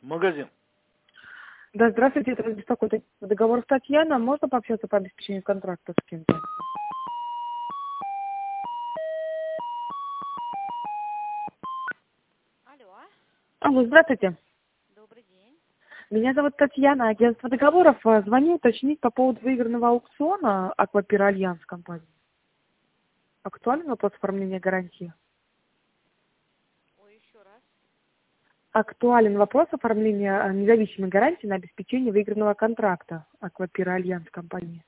Магазин. Да, здравствуйте, это вас беспокоит договор Татьяна. Можно пообщаться по обеспечению контракта с кем-то? Алло, Алло, здравствуйте. добрый день. Меня зовут Татьяна, агентство договоров. Звоню уточнить по поводу выигранного аукциона Аквапир Альянс компании. Актуален вопрос оформления гарантии? Ой, еще раз. Актуален вопрос оформления независимой гарантии на обеспечение выигранного контракта Аквапир Альянс компании.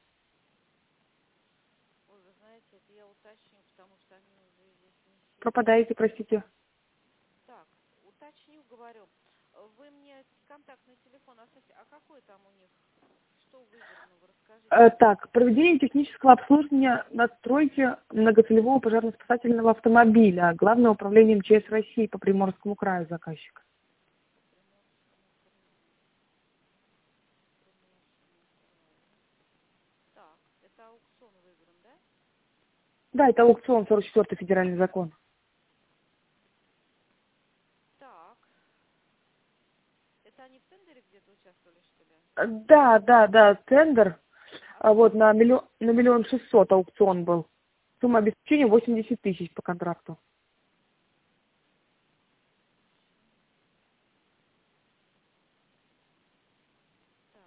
Ой, вы знаете, это я уточню, потому что они уже здесь не сидят. Пропадаете, простите. Так, уточню, говорю. Вы мне контактный телефон оставьте. А какой там у них? Что выиграно? Вы расскажите. Так, проведение технического обслуживания настройки многоцелевого пожарно-спасательного автомобиля. Главное управление МЧС России по Приморскому краю заказчик. Так, это аукцион выигран, да? Да, это аукцион 44-й федеральный закон. Так. Это они в тендере где-то участвовали, что ли? Да, тендер. Вот на 1 600 000 аукцион был. Сумма обеспечения 80 000 по контракту. Так.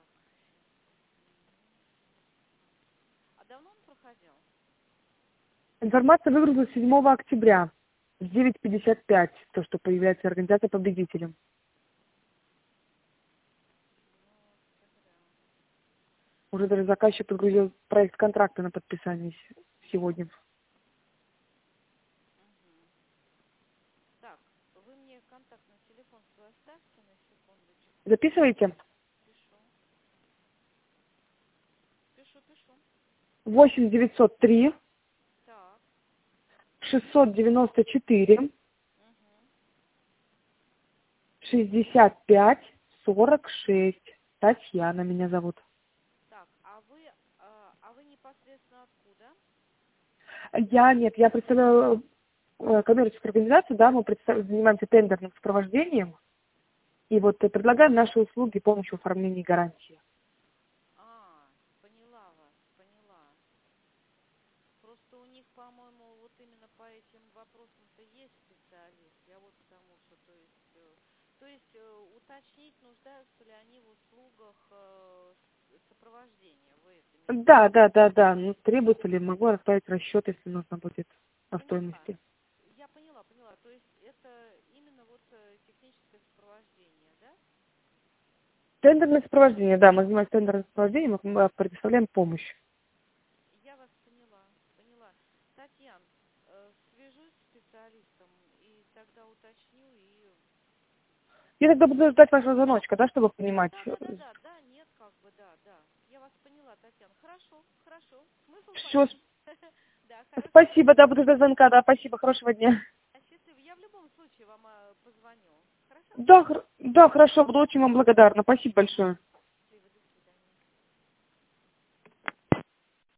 А давно он проходил? Информация выгрузилась 7 октября в 9:55, то, что появляется организация победителем. Уже даже заказчик подгрузил проект контракта на подписание сегодня. Так, вы мне контактный телефон свой оставьте на секундочку. Записывайте. Пишу. Пишу. 8 903 Так. 694 Угу. 65 46. Татьяна меня зовут. Так, а вы непосредственно откуда? Я представляю коммерческую организацию, да, мы занимаемся тендерным сопровождением и вот предлагаем наши услуги помощью в оформлении гарантии. Поняла вас, поняла. Просто у них, по-моему, вот именно по этим вопросам-то есть специалист. Я вот к тому, что, то есть уточнить, нуждаются ли они в услугах сопровождения. Вы это имеете в виду? Да. Ну, требуется ли, могу расставить расчет, если нужно будет о Поняла. стоимости. Я поняла. То есть это именно вот техническое сопровождение, да? Тендерное сопровождение, да, мы занимаемся тендерным сопровождением, мы предоставляем помощь. Я вас поняла. Татьяна, свяжусь с специалистом и тогда уточню и... Я тогда буду ждать вашего звоночка, да, чтобы понимать. Да, нет, как бы, да. Я вас поняла, Татьяна. Хорошо. Смысл Все, понятен. Да, хорошо. спасибо, да, буду ждать звонка, да, спасибо, хорошего дня. Счастливо. Я в любом случае вам позвоню. Хорошо? Да, хорошо, буду очень вам благодарна, спасибо большое.